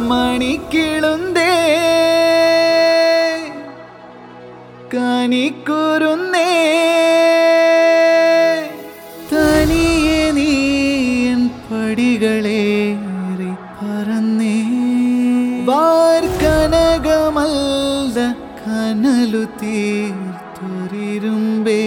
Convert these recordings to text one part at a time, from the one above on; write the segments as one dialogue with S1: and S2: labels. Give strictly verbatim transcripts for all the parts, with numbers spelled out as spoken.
S1: മണിക്കിളുന്തേ കനിക്കുരുന്നേ തനിയെ നീൻ പടികളേറി പറന്നേ വാർക്കനകമല്ല കനലു തീർത്തൊരിരുമ്പേ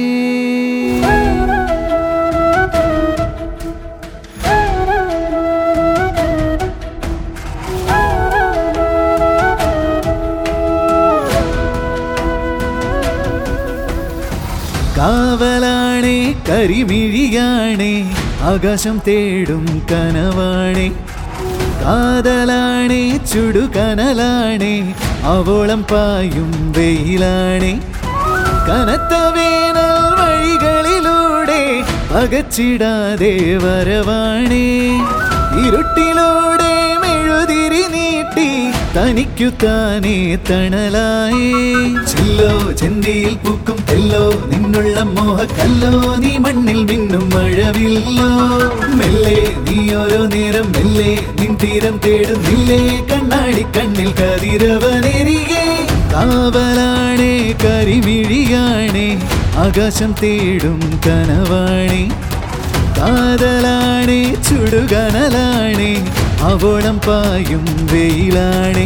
S1: കാവലാണേ കരിമിഴിയാണേ ആകാശം തേടും കനവാണേ കാതലാണേ ചുടുകനലാണേ അവോളം പായും വെയിലാണേ കനത്ത വേനൽ വഴികളിലൂടെ പകച്ചിടാതെ വരവാണേ ഇരുട്ടിലൂടെ മെഴുതിരി നീട്ടി തനിക്കു താനേ തണലായേ ചില്ലോ ചെന്തിയിൽ പൂക്കും തെല്ലോ നിന്നുള്ള മോഹക്കല്ലോ നീ മണ്ണിൽ മിന്നും മഴവില്ലോ മെല്ലെ നീ ഓരോ നേരം മെല്ലെ നിൻ തീരം തേടുന്നില്ലേ കണ്ണാടി കണ്ണിൽ കതിരവനെരികെ കാവലാണേ കരിമിഴിയാണേ ആകാശം തേടും കനവാണേ കാതലാണേ ചുടുകനലാണേ അവോളം പായും വെയിലാണേ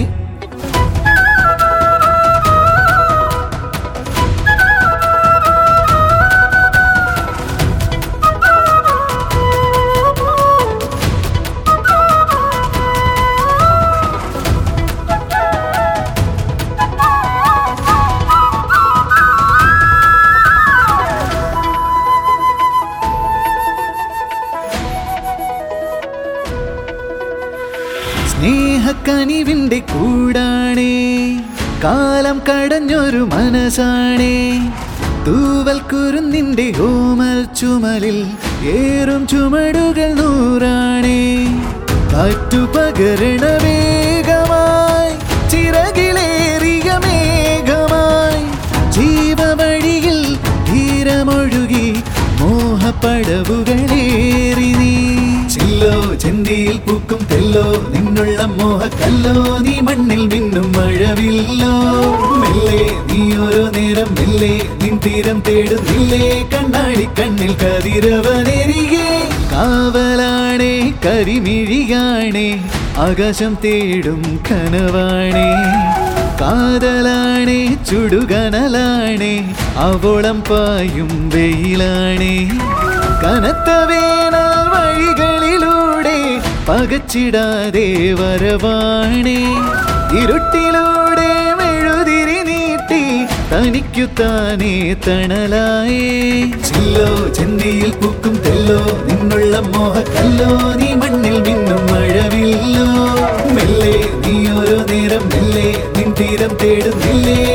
S1: സ്നേഹക്കനിവിന്റെ കൂടാണേ കാലം കടഞ്ഞൊരു മനസ്സാണേ തൂവൽ കുരുന്നിന്റെ ഓമൽ ചുമലിൽ ഏറും ചുമടുകൾ നൂറാണേ കാറ്റു പകരണ വേഗമായി ചിറകിലേറിയ മേഘമായി ജീവവഴിയിൽ ധീരമൊഴുകി മോഹപ്പടവുകളേറി നീ ചില്ലോ ചെന്തിയിൽ പൂക്കും തെല്ലോ നിന്നുള്ള മോഹക്കല്ലോ നീ മണ്ണിൽ മിന്നും മഴവില്ലോ മെല്ലെ നീ ഓരോ നേരം മെല്ലെ നിൻ തീരം തേടുന്നില്ലേ കണ്ണാടി കണ്ണിൽ കതിരവനെരികെ കാവലാണേ കരിമിഴിയാണേ ആകാശം തേടും കനവാണേ കാതലാണേ ചുടുകനലാണേ അവോളം പായും വെയിലാണേ കനത്ത വേനൽ വഴികളിലൂടെ പകച്ചിടാതെ വരവാണേ ഇരുട്ടിലൂടെ മെഴുതിരി നീട്ടി തനിക്കു താനേ തണലായേ ചില്ലോ ചെന്തിയിൽ പൂക്കും തെല്ലോ നിന്നുള്ള മോഹക്കല്ലോ നീ മണ്ണിൽ മിന്നും മഴവില്ലോ മെല്ലെ നീ ഓരോ നേരം മെല്ലെ നിൻ തീരം തേടുന്നില്ലേ